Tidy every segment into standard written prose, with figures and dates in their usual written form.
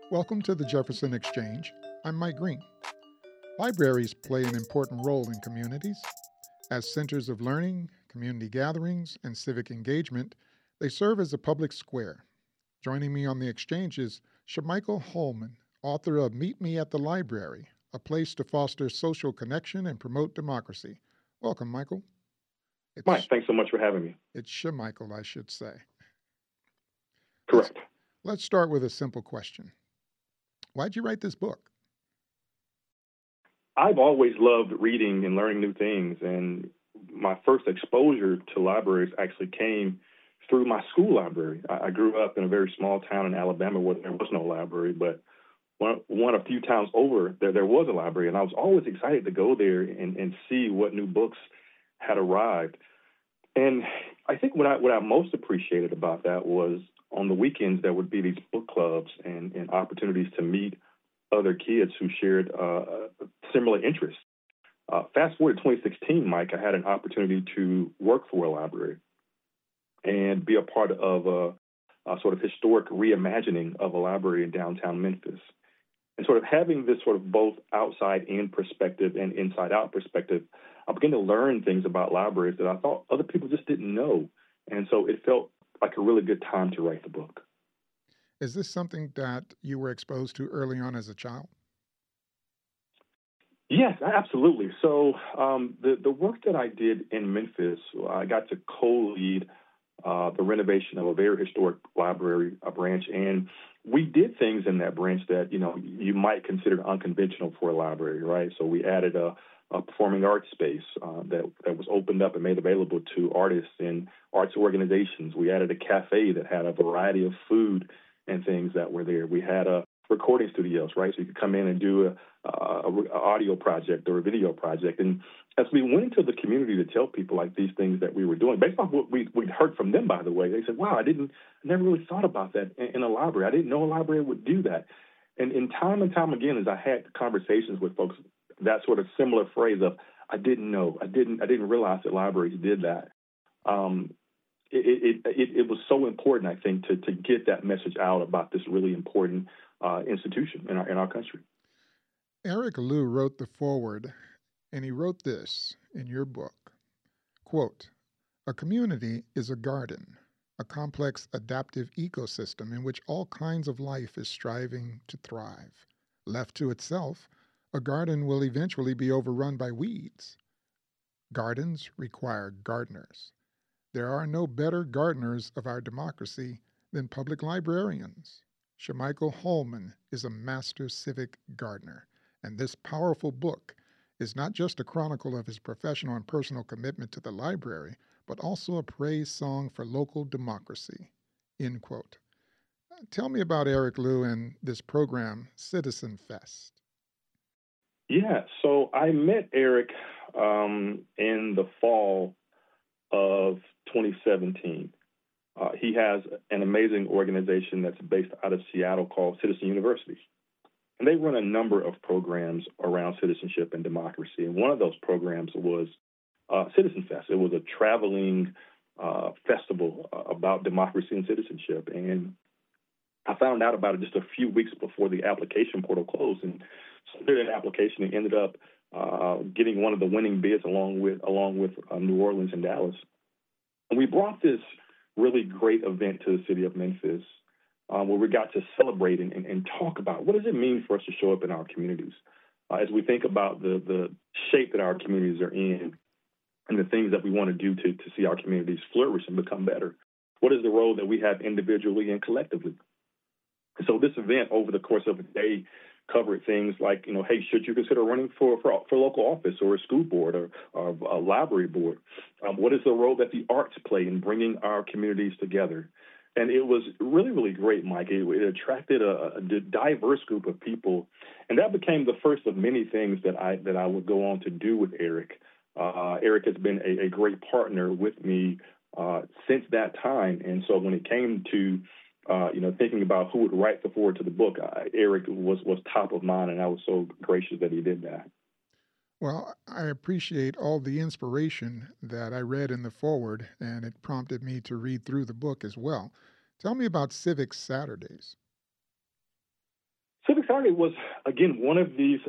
Welcome to the Jefferson Exchange. I'm Mike Green. Libraries play an important role in communities. As centers of learning, community gatherings, and civic engagement, they serve as a public square. Joining me on the exchange is Shamichael Holman, author of Meet Me at the Library, a place to foster social connection and promote democracy. Welcome, Michael. Mike, It's thanks so much for having me. it's Shamichael, I should say. Let's Correct. let's start with a simple question. Why'd you write this book? I've always loved reading and learning new things, and my first exposure to libraries actually came through my school library. I grew up in a very small town in Alabama where there was no library, but one a few towns over, there was a library, and I was always excited to go there and see what new books had arrived. And I think what I most appreciated about that was on the weekends there would be these book clubs and opportunities to meet other kids who shared similar interests. Fast forward to 2016, Mike, I had an opportunity to work for a library and be a part of a sort of historic reimagining of a library in downtown Memphis. And sort of having this sort of both outside in perspective and inside out perspective, I began to learn things about libraries that I thought other people just didn't know. And so it felt like a really good time to write the book. Is this something that you were exposed to early on as a child? Yes, absolutely. So the work that I did in Memphis, I got to co-lead the renovation of a very historic library branch, and we did things in that branch that you might consider unconventional for a library, right? So we added a performing arts space that was opened up and made available to artists and arts organizations. We added a cafe that had a variety of food and things that were there. We had a recording studios, right? So you could come in and do a audio project or a video project. And as we went into the community to tell people like these things that we were doing, based on what we'd heard from them, by the way, they said, wow, I never really thought about that in a library. I didn't know a library would do that. And time again, as I had conversations with folks, that sort of similar phrase of, I didn't know, I didn't realize that libraries did that. Um, it was so important, I think, to get that message out about this really important institution in our country. Eric Liu wrote the foreword, and he wrote this in your book. Quote, a community is a garden, a complex adaptive ecosystem in which all kinds of life is striving to thrive. Left to itself, a garden will eventually be overrun by weeds. Gardens require gardeners. There are no better gardeners of our democracy than public librarians. Shamichael Holman is a master civic gardener, and this powerful book is not just a chronicle of his professional and personal commitment to the library, but also a praise song for local democracy. End quote. Tell me about Eric Liu and this program, Citizen Fest. Yeah, so I met Eric in the fall of 2017. He has an amazing organization that's based out of Seattle called Citizen University. And they run a number of programs around citizenship and democracy. And one of those programs was Citizen Fest. It was a traveling festival about democracy and citizenship. And I found out about it just a few weeks before the application portal closed, and submitted an application and ended up getting one of the winning bids along with New Orleans and Dallas. And we brought this really great event to the city of Memphis, where we got to celebrate and talk about what does it mean for us to show up in our communities as we think about the shape that our communities are in and the things that we want to do to see our communities flourish and become better. What is the role that we have individually and collectively? So this event over the course of a day covered things like, hey, should you consider running for local office or a school board or a library board? What is the role that the arts play in bringing our communities together? And it was really, really great, Mike. It attracted a diverse group of people, and that became the first of many things that I would go on to do with Eric. Eric has been a great partner with me since that time, and so when it came to thinking about who would write the forward to the book, Eric was top of mind, and I was so gracious that he did that. Well, I appreciate all the inspiration that I read in the foreword, and it prompted me to read through the book as well. Tell me about Civic Saturdays. Saturday was, again, one of these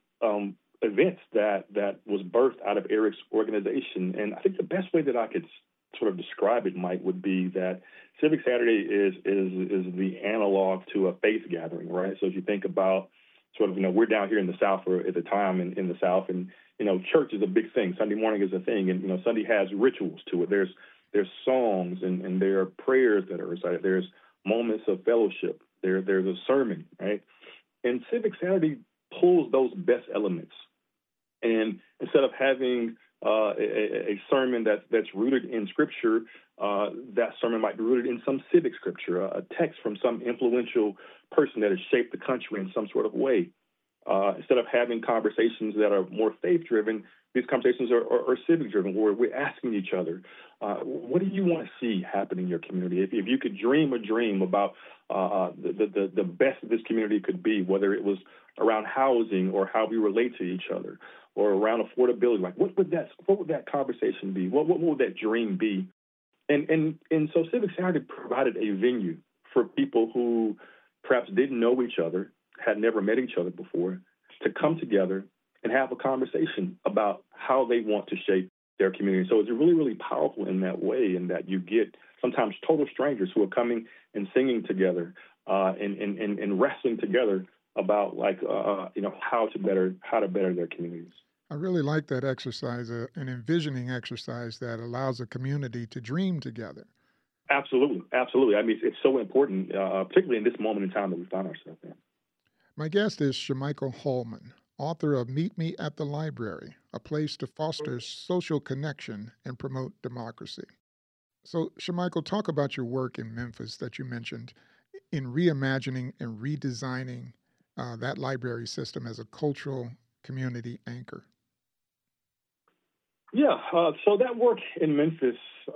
events that was birthed out of Eric's organization. And I think the best way that I could sort of describe it, Mike, would be that Civic Saturday is the analog to a faith gathering, right? So if you think about sort of, we're down here in the South, or at the time in the South, and, church is a big thing. Sunday morning is a thing. And, Sunday has rituals to it. There's songs and there are prayers that are recited. There's moments of fellowship. There's a sermon, right? And Civic Saturday pulls those best elements. And instead of having a sermon that's rooted in Scripture, that sermon might be rooted in some civic scripture, a text from some influential person that has shaped the country in some sort of way. Instead of having conversations that are more faith-driven, these conversations are civic-driven, where we're asking each other, what do you want to see happen in your community? If you could dream a dream about the best that this community could be, whether it was around housing or how we relate to each other, or around affordability, like what would that conversation be? What would that dream be? And so Civic Saturday provided a venue for people who perhaps didn't know each other, had never met each other before, to come together and have a conversation about how they want to shape their community. So it's really, really powerful in that way, in that you get sometimes total strangers who are coming and singing together and wrestling together about how to better their communities. I really like that exercise, an envisioning exercise that allows a community to dream together. Absolutely. I mean, it's so important, particularly in this moment in time that we find ourselves in. My guest is Shamichael Holman, author of Meet Me at the Library, a place to foster social connection and promote democracy. So, Shamichael, talk about your work in Memphis that you mentioned in reimagining and redesigning that library system as a cultural community anchor. Yeah, so that work in Memphis,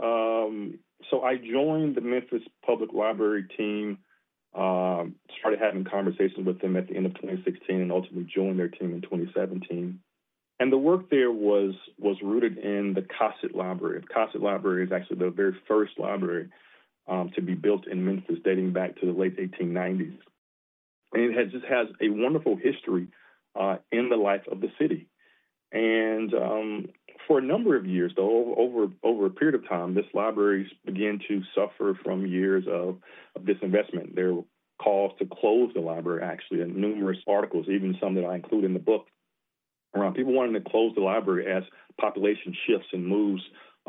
so I joined the Memphis Public Library team, started having conversations with them at the end of 2016, and ultimately joined their team in 2017. And the work there was rooted in the Cossett Library. The Cossett Library is actually the very first library to be built in Memphis, dating back to the late 1890s. And it just has a wonderful history in the life of the city. And for a number of years, though, over a period of time, this library began to suffer from years of disinvestment. There were calls to close the library, actually, and numerous articles, even some that I include in the book, around people wanting to close the library as population shifts and moves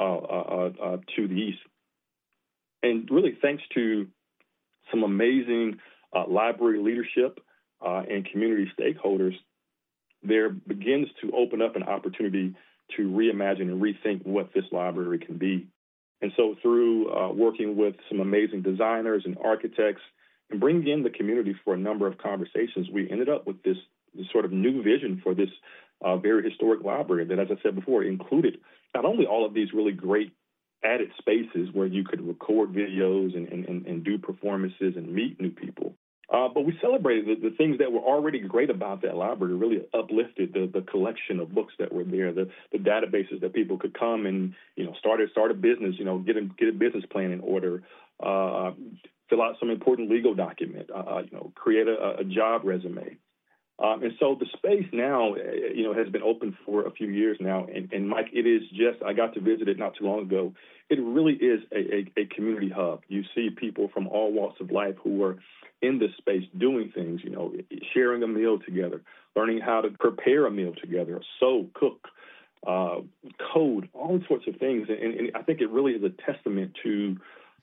to the east. And really, thanks to some amazing library leadership and community stakeholders, there begins to open up an opportunity to reimagine and rethink what this library can be. And so through working with some amazing designers and architects and bringing in the community for a number of conversations, we ended up with this sort of new vision for this very historic library that, as I said before, included not only all of these really great added spaces where you could record videos and do performances and meet new people, but we celebrated the things that were already great about that library, really uplifted the collection of books that were there, the databases that people could come and, start a business, get a business plan in order, fill out some important legal document, create a job resume. And so the space now, has been open for a few years now. And Mike, it is just, I got to visit it not too long ago. It really is a community hub. You see people from all walks of life who are in this space doing things, sharing a meal together, learning how to prepare a meal together, sew, cook, code, all sorts of things. And I think it really is a testament to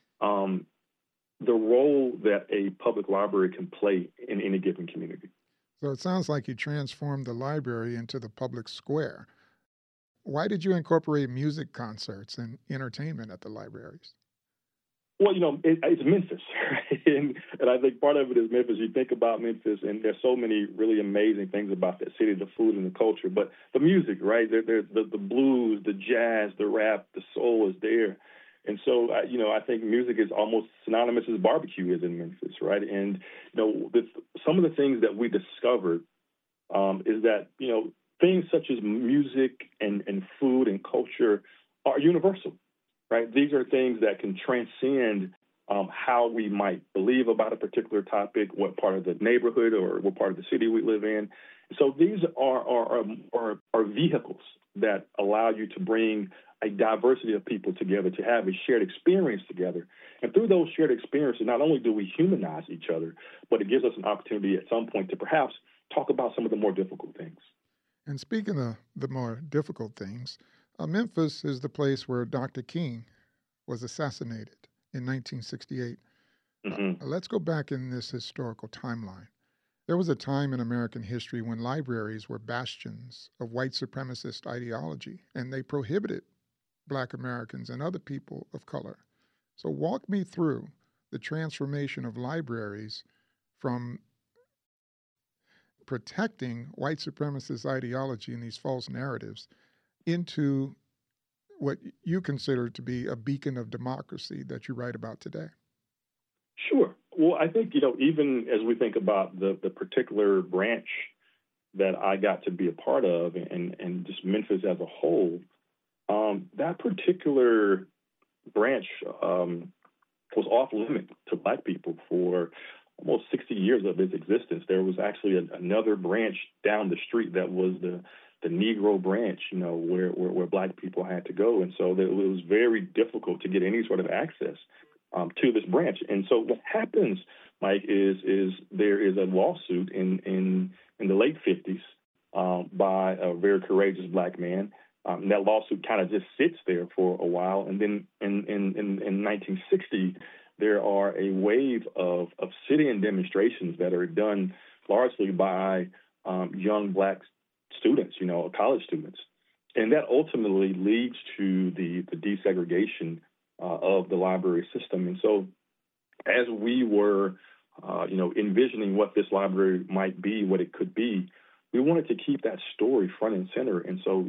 the role that a public library can play in any given community. So it sounds like you transformed the library into the public square. Why did you incorporate music concerts and entertainment at the libraries? Well, it's Memphis, right? And I think part of it is Memphis. You think about Memphis, and there's so many really amazing things about that city, the food and the culture, but the music, right? There's the blues, the jazz, the rap, the soul is there. And so, I think music is almost synonymous as barbecue is in Memphis, right? And, some of the things that we discovered is that, things such as music and food and culture are universal, right? These are things that can transcend how we might believe about a particular topic, what part of the neighborhood or what part of the city we live in. So these are vehicles that allow you to bring a diversity of people together, to have a shared experience together. And through those shared experiences, not only do we humanize each other, but it gives us an opportunity at some point to perhaps talk about some of the more difficult things. And speaking of the more difficult things, Memphis is the place where Dr. King was assassinated in 1968. Let's go back in this historical timeline. There was a time in American history when libraries were bastions of white supremacist ideology, and they prohibited Black Americans and other people of color. So walk me through the transformation of libraries from protecting white supremacist ideology and these false narratives into what you consider to be a beacon of democracy that you write about today. Sure. Well, I think, even as we think about the particular branch that I got to be a part of and just Memphis as a whole, that particular branch was off limit to Black people for almost 60 years of its existence. There was actually another branch down the street that was the Negro branch, where Black people had to go. And so it was very difficult to get any sort of access to this branch. And so what happens, Mike, is there is a lawsuit in the late 50s by a very courageous Black man. That lawsuit kind of just sits there for a while. And then in 1960, there are a wave of sit-in demonstrations that are done largely by young Black students, college students. And that ultimately leads to the desegregation of the library system. And so as we were, envisioning what this library might be, what it could be, we wanted to keep that story front and center. And so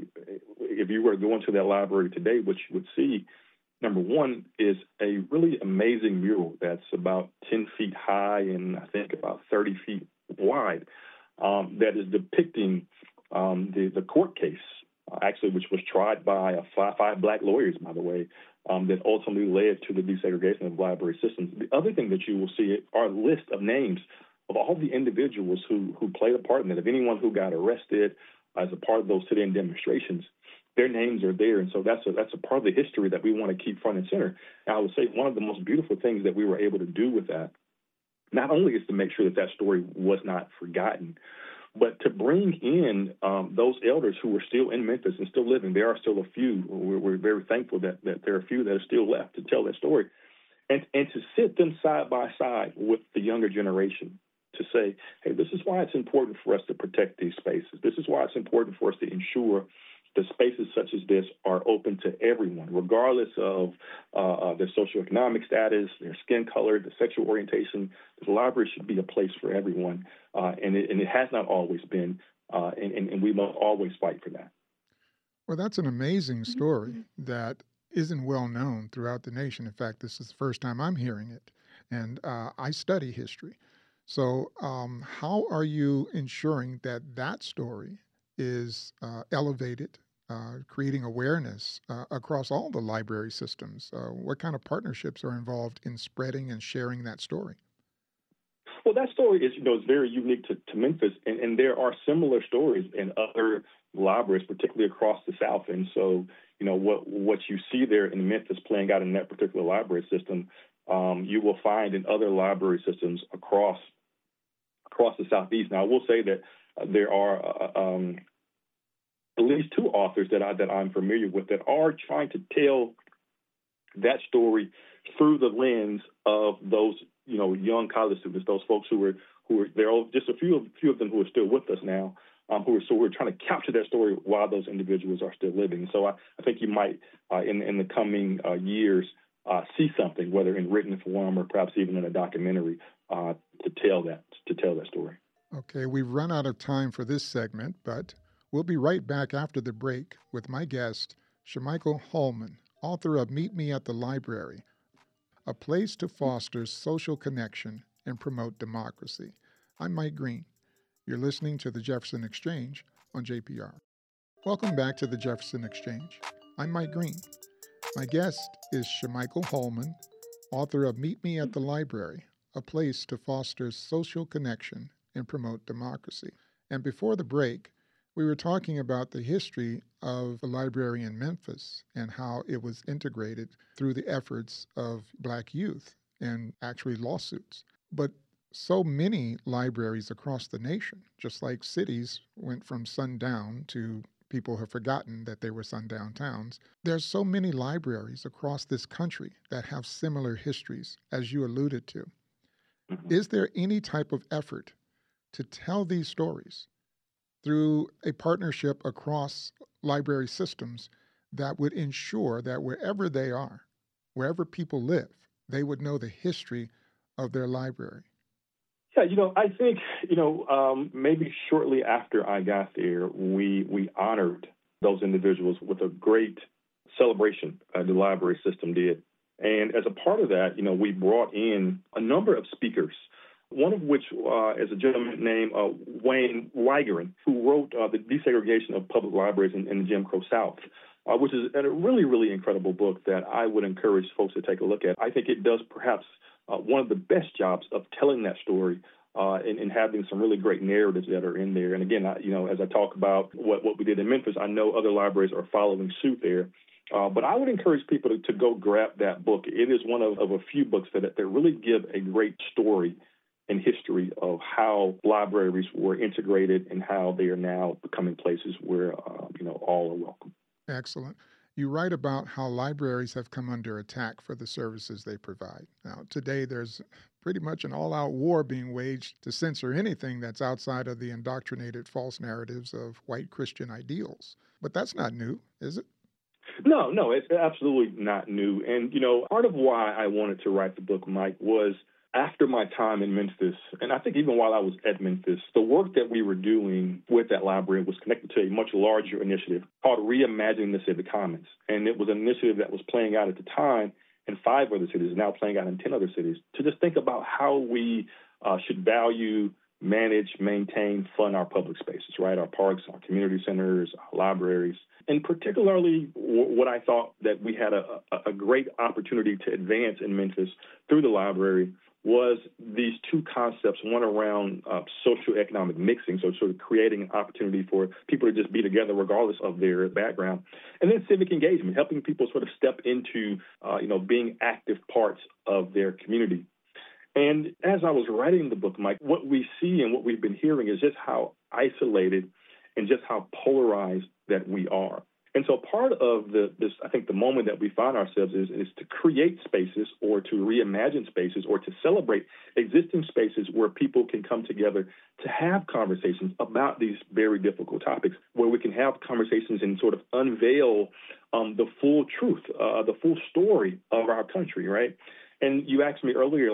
if you were to go into that library today, what you would see, number one, is a really amazing mural that's about 10 feet high and I think about 30 feet wide that is depicting the court case, actually, which was tried by five Black lawyers, by the way, that ultimately led to the desegregation of library systems. The other thing that you will see are a list of names of all the individuals who played a part in that. Of anyone who got arrested as a part of those sit-in demonstrations, their names are there. And so that's a part of the history that we want to keep front and center. And I would say one of the most beautiful things that we were able to do with that, not only is to make sure that story was not forgotten, but to bring in those elders who were still in Memphis and still living. There are still a few. We're very thankful that there are a few that are still left to tell that story. And to sit them side by side with the younger generation to say, hey, this is why it's important for us to protect these spaces. This is why it's important for us to ensure that spaces such as this are open to everyone, regardless of their socioeconomic status, their skin color, their sexual orientation. The library should be a place for everyone, and it has not always been, and we must always fight for that. Well, that's an amazing story that isn't well known throughout the nation. In fact, this is the first time I'm hearing it, and I study history. So how are you ensuring that story is elevated, creating awareness across all the library systems? What kind of partnerships are involved in spreading and sharing that story? Well, that story is very unique to Memphis, and there are similar stories in other libraries, particularly across the South. And so, what you see there in Memphis playing out in that particular library system, you will find in other library systems across the Southeast. Now, I will say that there are at least two authors that I'm familiar with that are trying to tell that story through the lens of those young college students, those folks who are there are just a few of them who are still with us now, we're trying to capture that story while those individuals are still living. So I think you might in the coming years see something, whether in written form or perhaps even in a documentary, to tell that story. Okay, we've run out of time for this segment, but we'll be right back after the break with my guest, Shamichael Holman, author of Meet Me at the Library, a place to foster social connection and promote democracy. I'm Mike Green. You're listening to the Jefferson Exchange on JPR. Welcome back to the Jefferson Exchange. I'm Mike Green. My guest is Shamichael Holman, author of Meet Me at the Library, a place to foster social connection and promote democracy. And before the break, we were talking about the history of the library in Memphis and how it was integrated through the efforts of Black youth and actually lawsuits. But so many libraries across the nation, just like cities went from sundown to people have forgotten that they were sundown towns. There's so many libraries across this country that have similar histories, as you alluded to. Mhm. Is there any type of effort to tell these stories through a partnership across library systems that would ensure that wherever they are, wherever people live, they would know the history of their library? Yeah, I think, maybe shortly after I got there, we honored those individuals with a great celebration. The library system did. And as a part of that, we brought in a number of speakers, one of which is a gentleman named Wayne Weigeren, who wrote The Desegregation of Public Libraries in the Jim Crow South, which is a really, really incredible book that I would encourage folks to take a look at. I think it does perhaps one of the best jobs of telling that story and having some really great narratives that are in there. And again, as I talk about what we did in Memphis, I know other libraries are following suit there. But I would encourage people to go grab that book. It is one of a few books that really give a great story and history of how libraries were integrated and how they are now becoming places where all are welcome. Excellent. You write about how libraries have come under attack for the services they provide. Now, today there's pretty much an all out war being waged to censor anything that's outside of the indoctrinated false narratives of white Christian ideals. But that's not new, is it? No, it's absolutely not new. And, part of why I wanted to write the book, Mike, was after my time in Memphis, and I think even while I was at Memphis, the work that we were doing with that library was connected to a much larger initiative called Reimagining the Civic Commons. And it was an initiative that was playing out at the time in 5 other cities, now playing out in 10 other cities, to just think about how we should value, manage, maintain, fund our public spaces, right? Our parks, our community centers, our libraries. And particularly what I thought that we had a great opportunity to advance in Memphis through the library was these two concepts, one around socioeconomic mixing, so sort of creating an opportunity for people to just be together regardless of their background, and then civic engagement, helping people sort of step into, being active parts of their community. And as I was writing the book, Mike, what we see and what we've been hearing is just how isolated and just how polarized that we are. And so part of I think the moment that we find ourselves is to create spaces or to reimagine spaces or to celebrate existing spaces where people can come together to have conversations about these very difficult topics, where we can have conversations and sort of unveil the full truth, the full story of our country, right? And you asked me earlier,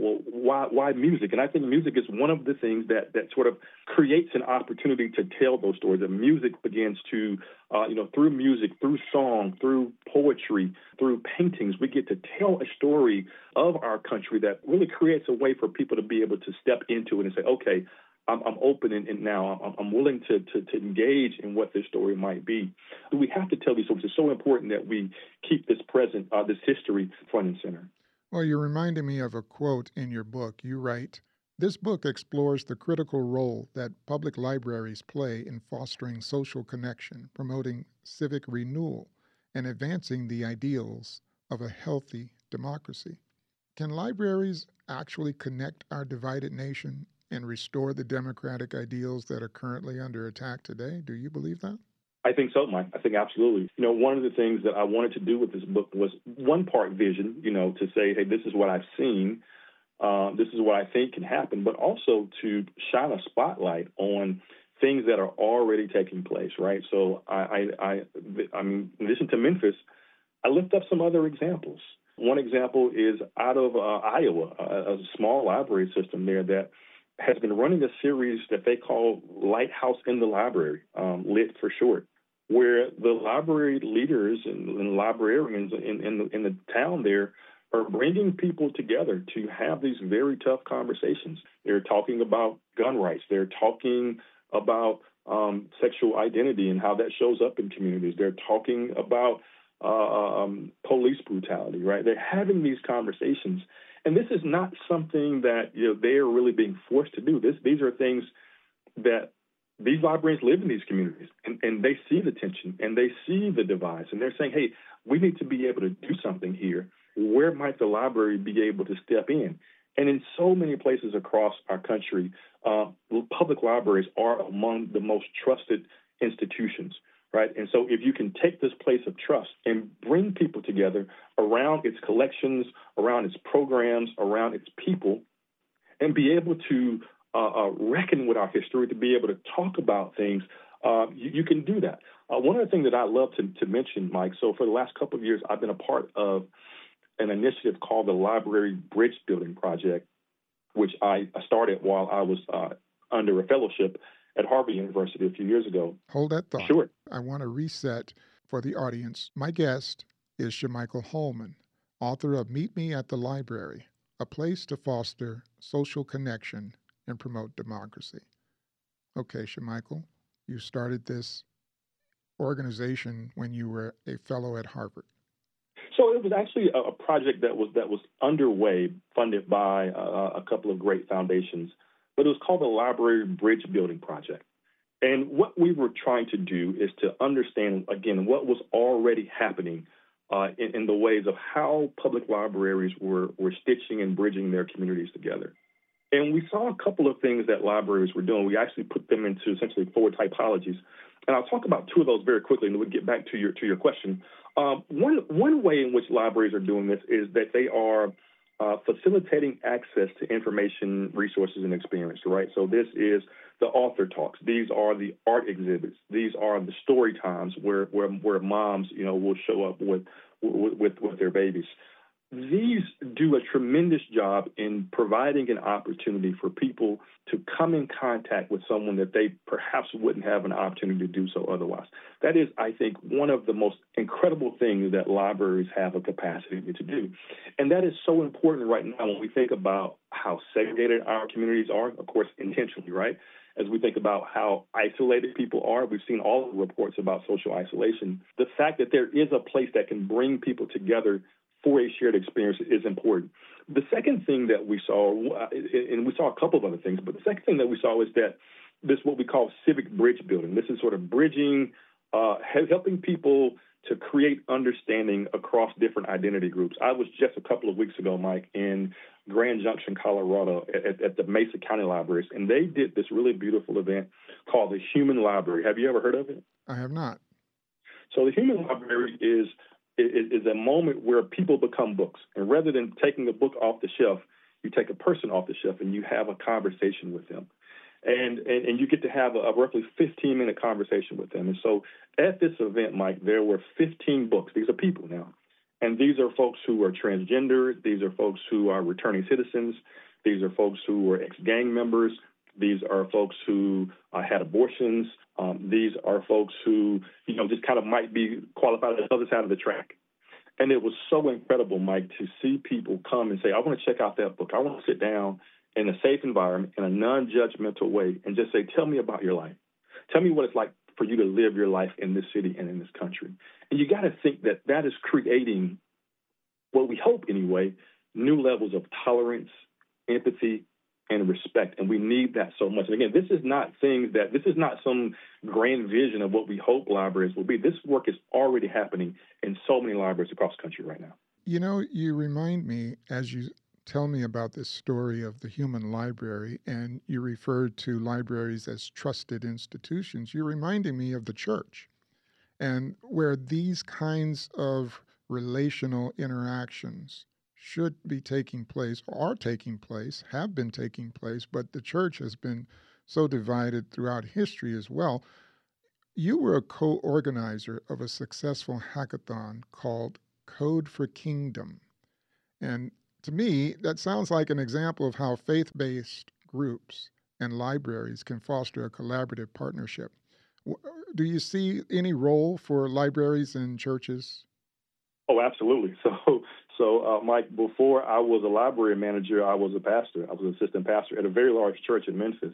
why music? And I think music is one of the things that sort of creates an opportunity to tell those stories. And music begins to, through music, through song, through poetry, through paintings, we get to tell a story of our country that really creates a way for people to be able to step into it and say, okay, I'm open and now I'm willing to engage in what this story might be. We have to tell these stories. It's so important that we keep this present, this history front and center. Well, you're reminding me of a quote in your book. You write, "This book explores the critical role that public libraries play in fostering social connection, promoting civic renewal, and advancing the ideals of a healthy democracy." Can libraries actually connect our divided nation and restore the democratic ideals that are currently under attack today? Do you believe that? I think so, Mike. I think absolutely. One of the things that I wanted to do with this book was one part vision, to say, hey, this is what I've seen. This is what I think can happen, but also to shine a spotlight on things that are already taking place, right? So I mean, in addition to Memphis, I lift up some other examples. One example is out of Iowa, a small library system there that has been running a series that they call Lighthouse in the Library, LIT for short, where the library leaders and librarians in the town there are bringing people together to have these very tough conversations. They're talking about gun rights. They're talking about sexual identity and how that shows up in communities. They're talking about police brutality, right? They're having these conversations. And this is not something that they are really being forced to do. These are things that these librarians live in these communities, and they see the tension and they see the divides, and they're saying, hey, we need to be able to do something here. Where might the library be able to step in? And in so many places across our country, public libraries are among the most trusted institutions, right? And so if you can take this place of trust and bring people together around its collections, around its programs, around its people, and be able to reckon with our history, to be able to talk about things, you can do that. One of the things that I love to mention, Mike, so for the last couple of years, I've been a part of an initiative called the Library Bridge Building Project, which I started while I was under a fellowship at Harvard University a few years ago. Hold that thought. Sure. I want to reset for the audience. My guest is Shamichael Holman, author of Meet Me at the Library, a place to foster social connection and promote democracy. Okay, Shamichael, you started this organization when you were a fellow at Harvard. So it was actually a project that was underway, funded by a couple of great foundations, but it was called the Library Bridge Building Project. And what we were trying to do is to understand, again, what was already happening in the ways of how public libraries were stitching and bridging their communities together. And we saw a couple of things that libraries were doing. We actually put them into essentially 4 typologies. And I'll talk about 2 of those very quickly, and then we'll get back to your question. One way in which libraries are doing this is that they are facilitating access to information, resources, and experience, right? So this is the author talks. These are the art exhibits. These are the story times where moms, will show up with their babies. These do a tremendous job in providing an opportunity for people to come in contact with someone that they perhaps wouldn't have an opportunity to do so otherwise. That is, I think, one of the most incredible things that libraries have a capacity to do. And that is so important right now when we think about how segregated our communities are, of course, intentionally, right? As we think about how isolated people are, we've seen all the reports about social isolation. The fact that there is a place that can bring people together for a shared experience is important. The second thing that we saw, and we saw a couple of other things, but the second thing that we saw is that this is what we call civic bridge building. This is sort of bridging, helping people to create understanding across different identity groups. I was just a couple of weeks ago, Mike, in Grand Junction, Colorado, at the Mesa County Libraries, and they did this really beautiful event called the Human Library. Have you ever heard of it? I have not. So the Human Library is a moment where people become books. And rather than taking a book off the shelf, you take a person off the shelf and you have a conversation with them. And you get to have a roughly 15-minute conversation with them. And so at this event, Mike, there were 15 books. These are people now. And these are folks who are transgender. These are folks who are returning citizens. These are folks who are ex-gang members. These are folks who had abortions. These are folks who, just kind of might be qualified on the other side of the track. And it was so incredible, Mike, to see people come and say, I want to check out that book. I want to sit down in a safe environment, in a non-judgmental way, and just say, tell me about your life. Tell me what it's like for you to live your life in this city and in this country. And you got to think that that is creating, what we hope anyway, new levels of tolerance, empathy, and respect. And we need that so much. And again, this is not some grand vision of what we hope libraries will be. This work is already happening in so many libraries across the country right now. You remind me, as you tell me about this story of the Human Library, and you referred to libraries as trusted institutions, you're reminding me of the church, and where these kinds of relational interactions should be taking place, are taking place, have been taking place, but the church has been so divided throughout history as well. You were a co-organizer of a successful hackathon called Code for Kingdom. And to me, that sounds like an example of how faith-based groups and libraries can foster a collaborative partnership. Do you see any role for libraries and churches? Oh, absolutely. So, Mike, before I was a library manager, I was a pastor. I was an assistant pastor at a very large church in Memphis.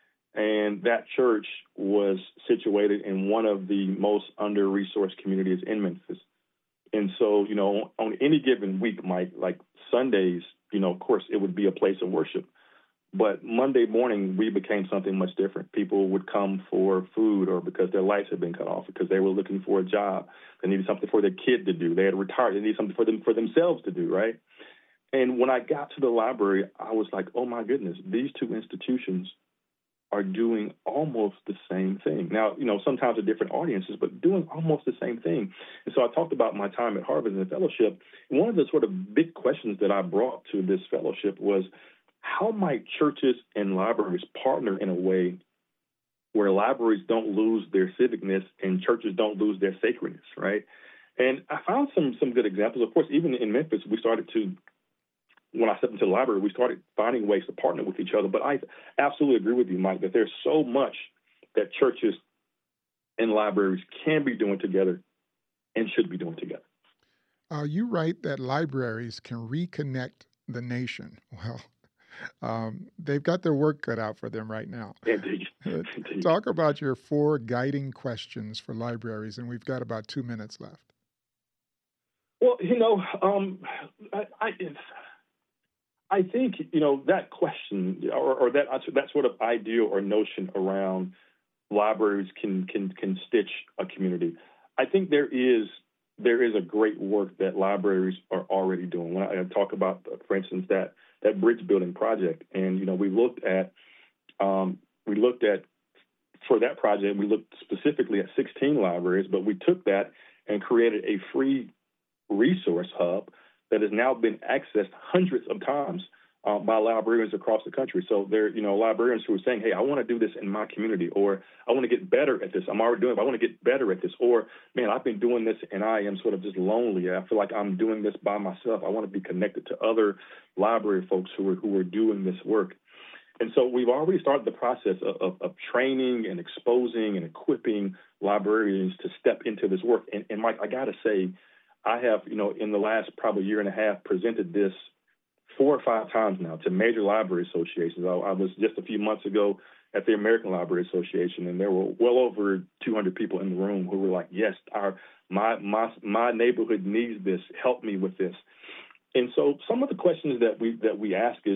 And that church was situated in one of the most under-resourced communities in Memphis. And so, on any given week, Mike, like Sundays, of course, it would be a place of worship. But Monday morning, we became something much different. People would come for food or because their lights had been cut off, because they were looking for a job. They needed something for their kid to do. They had retired. They needed something for themselves to do, right? And when I got to the library, I was like, oh, my goodness, these two institutions are doing almost the same thing. Now, sometimes they're different audiences, but doing almost the same thing. And so I talked about my time at Harvard and the fellowship. One of the sort of big questions that I brought to this fellowship was, how might churches and libraries partner in a way where libraries don't lose their civicness and churches don't lose their sacredness, right? And I found some good examples. Of course, even in Memphis, when I stepped into the library, we started finding ways to partner with each other. But I absolutely agree with you, Mike, that there's so much that churches and libraries can be doing together and should be doing together. You write that libraries can reconnect the nation. Well, they've got their work cut out for them right now. Indeed. Indeed. Talk about your 4 guiding questions for libraries, and we've got about 2 minutes left. Well, I think, that question or that sort of ideal or notion around libraries can stitch a community. I think there is a great work that libraries are already doing. When I talk about, for instance, that bridge building project, and we looked at for that project, we looked specifically at 16 libraries, but we took that and created a free resource hub that has now been accessed hundreds of times by librarians across the country. So there, librarians who are saying, hey, I want to do this in my community, or I want to get better at this. I'm already doing it, but I want to get better at this. Or, man, I've been doing this and I am sort of just lonely. I feel like I'm doing this by myself. I want to be connected to other library folks who are doing this work. And so we've already started the process of training and exposing and equipping librarians to step into this work. And Mike, I got to say, I have, in the last probably year and a half, presented this 4 or 5 times now to major library associations. I was just a few months ago at the American Library Association, and there were well over 200 people in the room who were like, yes, my neighborhood needs this. Help me with this. And so some of the questions that we ask is,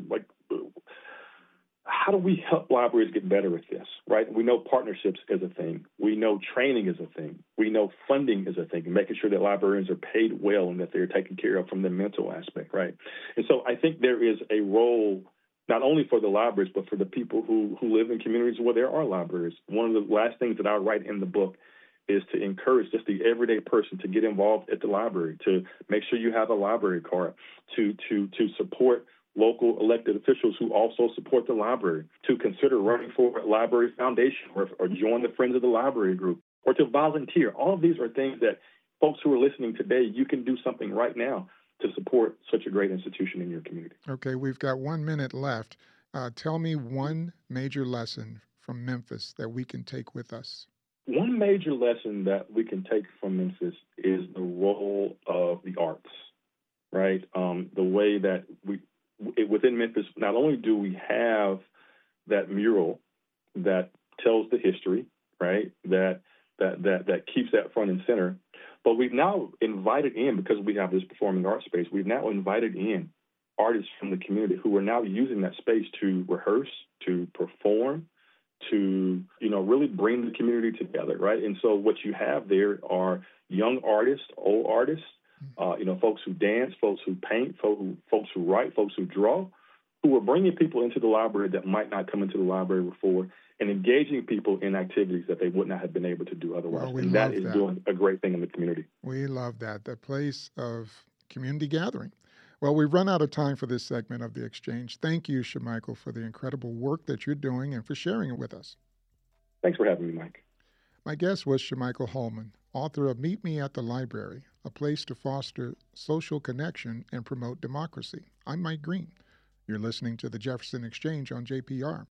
how do we help libraries get better at this, right? We know partnerships is a thing. We know training is a thing. We know funding is a thing, and making sure that librarians are paid well and that they're taken care of from the mental aspect, right? And so I think there is a role not only for the libraries, but for the people who live in communities where there are libraries. One of the last things that I write in the book is to encourage just the everyday person to get involved at the library, to make sure you have a library card, to support local elected officials who also support the library, to consider running for a library foundation or join the Friends of the Library group, or to volunteer. All of these are things that folks who are listening today, you can do something right now to support such a great institution in your community. Okay, we've got 1 minute left. Tell me one major lesson from Memphis that we can take with us. One major lesson that we can take from Memphis is the role of the arts, right? The way that within Memphis, not only do we have that mural that tells the history, right, that keeps that front and center, but we've now invited in, because we have this performing arts space, we've now invited in artists from the community who are now using that space to rehearse, to perform, to, really bring the community together, right? And so what you have there are young artists, old artists, folks who dance, folks who paint, folks who write, folks who draw, who are bringing people into the library that might not come into the library before, and engaging people in activities that they would not have been able to do otherwise. Well, and that is doing a great thing in the community. We love that, the place of community gathering. Well, we've run out of time for this segment of The Exchange. Thank you, Shamichael, for the incredible work that you're doing and for sharing it with us. Thanks for having me, Mike. My guest was Shamichael Holman, author of Meet Me at the Library, a place to foster social connection and promote democracy. I'm Mike Green. You're listening to the Jefferson Exchange on JPR.